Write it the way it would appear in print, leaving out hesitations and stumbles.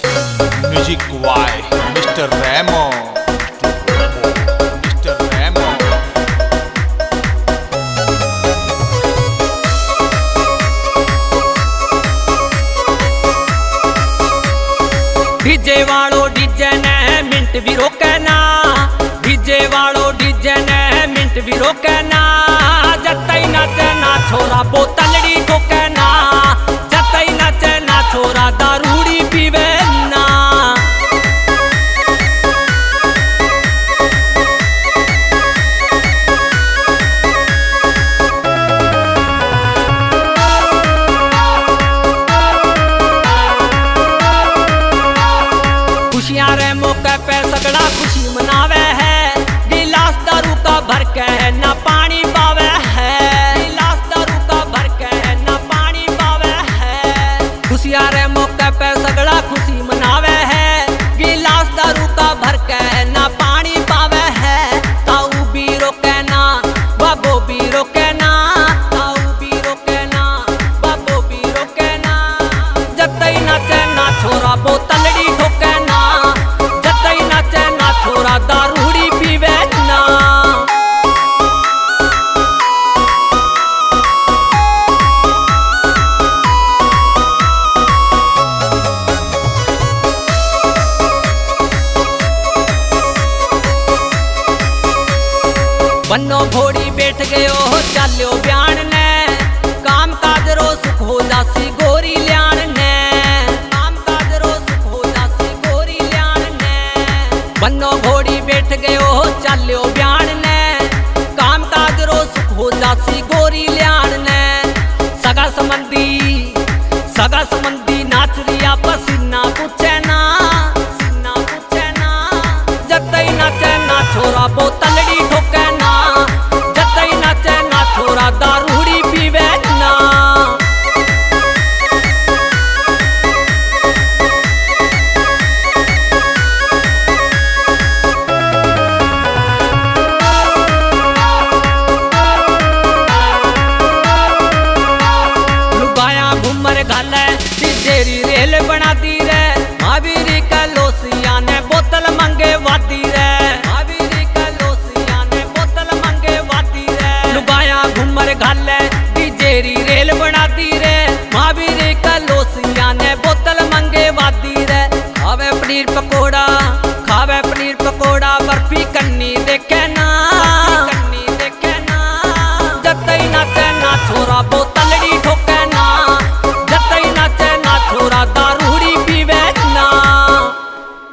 Music by Mr Remo, Mr Remo. DJ वालो DJ ने minute भी रोके ना, डीजे वालो डीजे ने मिनट भी रोके ना, जतई नाचे ना छोरा बोतलड़ी ठोके ना, जतई नाचे ना छोरा दारूड़ी पीवे ना। खुशियां रे मौके पे सगड़ा खुशी मनावे है, गिलास दारू का भर के है ना पानी पावे है, गिलास दारू का भर के है ना पानी पावे है। खुशियां रे मौके पे सगड़ा खुशी मनावे है, गिलास दारू का भर के है ना पानी पावे है। ताऊ भी रोके ना, बाबो भी रोके ना, ताऊ भी रोके ना, बाबो भी रोके ना, जतई नाचे ना छोरा बोतलड़ी ठोके ना, जतई नाचे ना छोरा दारूड़ी पीवे ना। बन्नो घोड़ी बैठ गयो चाल्यो ब्याण ने, काम काज रो सुख हो जासी गोरी ल्याण ने, काम काज रो सुख हो जासी गोरी ल्याण ने। बन्नो घोड़ी बैठ गयो चाल्यो ब्याण ने, काम काज रो सुख हो जासी गोरी ल्याण ने। सगा संबंधी नाच रिया पसीना पूछे ना, सीना पूछे ना, जतई नाचे ना छोरा बोतलड़ी ठोके ना, जतई नाचे ना छोरा दारूड़ी पीवे ना। लुगाया घूमर घाले तेरी